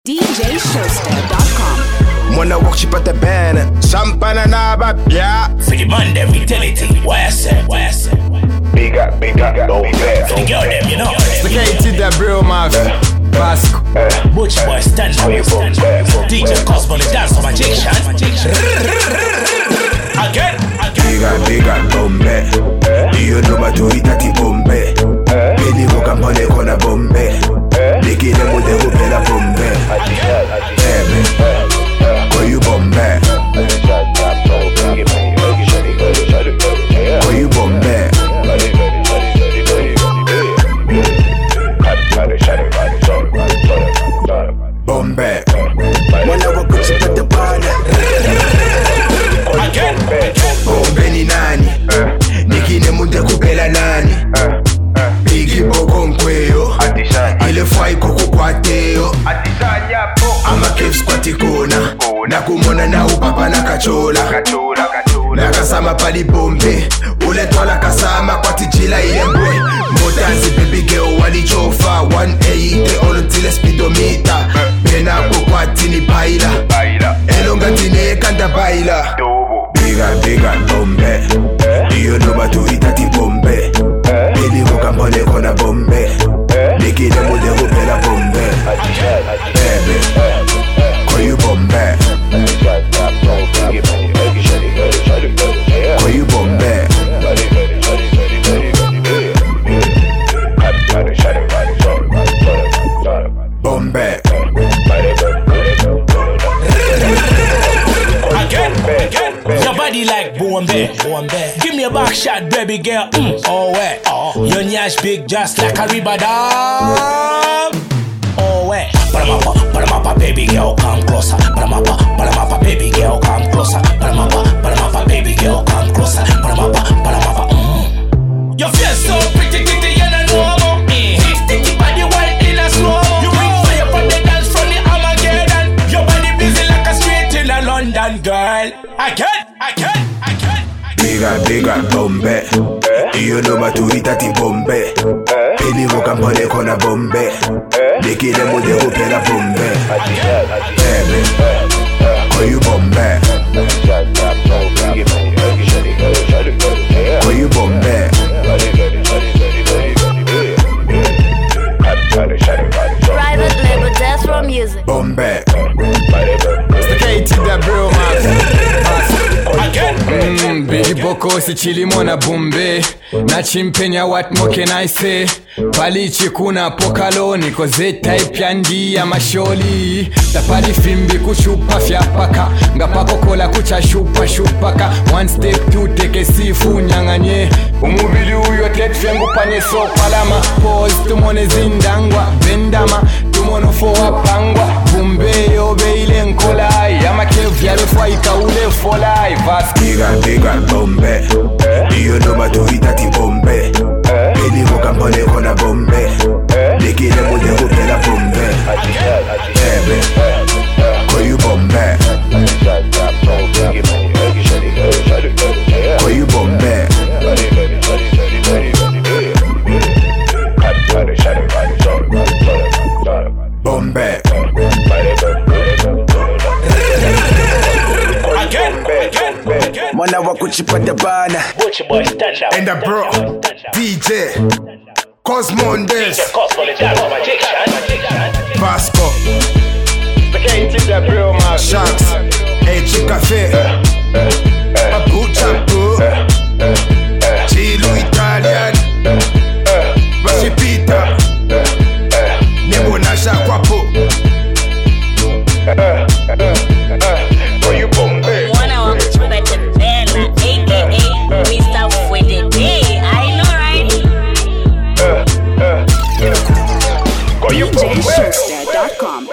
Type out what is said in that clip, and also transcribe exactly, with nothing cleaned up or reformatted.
D J Showster dot com. Wanna walk ship at the band, champagne and abba, yeah. For the man, them vitality, why I said, why I said. Big up, big up, no fair. For the girl, them, you know. Sophisticated, that bro, mafia. Vasco. Butch boy, stand up. D J Cosmo, the dance of magician. Again, again. Big up, big up, bombe. You know what to eat at the bombe. Billy walk up on the corner bombe. Licky them with the hoop in a bombe. Hey, man. Call you bombe. Call you bombe. Bombe. When I walk with you at the bar. Again, Bombe ni nani? Niki ne munde kupela nani? Bigi boko mkweyo ile fai koko kwateo ama kev squati kona na kumona na upapa na kachola na kasama pali bombe ule tola kasama kwa tijila ile mbwe motazi baby girl walichofa one eighty olo tile speedometer pena kukwati ni baila elonga tine kanda baila biga biga bombe you know what to eat at the bombe Billy walk up on the corner bombe Licky them with the hoop in a bombe Baby, call you bombe Call you bombe Bombe again, again. Your body like Bombay, Bombay. Give me a back shot, baby girl. Mm. Oh, wait. Oh. Your nyash big just like a river dog. Oh, wait. Paramapa, paramapa, baby girl, come closer. Paramapa, paramapa, baby girl, come closer. Paramapa, paramapa, baby girl, come closer. Paramapa, paramapa. Mm. Your face so pretty, pretty, and I know more. Mm. Sticky body white in a slow. You bring fire from the dance from the Armageddon. Your body busy like a street in a London girl. I can't, I can't, I can't. Biga biga bombe You know what to eat at the bombe Billy walk up on the corner bombe Licky them with the hoop in a bombe Baby, call you bombe Call you bombe Private label Death Row Music. Bombe Sophisticated, that bro, mafia Mm, Bigi Boko si chilimo na bombe na chimpenya what more can I say palichi kuna pokalo niko Z-type yandi ya masholi tapali fimbi kushupa fyapaka ngapako kola kucha shupa shupaka one step two teke sifu nyanganye umubili uyo tetfengu panye so palama pose tumone zindangwa bendama tumono fo wapangwa bombe yobe ile nkola yama kev yale fwa ikaule folai Biga biga bombe You know what to eat at the bombe Billy walk up on the corner bombe Licky them with the hoop in a bombe Baby, call you bombe Call you bombe Bombe again, again, again. Wanna walk with you at the bana Butch boy, stand up. And the bro, D J Cosmo on this Cosmo, the dance of magician. Vasco, Sophisticated, that bro, man. Sharks, H Cafe Abu Chapu Chilo Italian Rashipita Nebo Nasha Kwapo Call you bombe. Wanna walk with you at the band, aka Mister with the day. I know, right? Call you D J bombe. Showster dot com.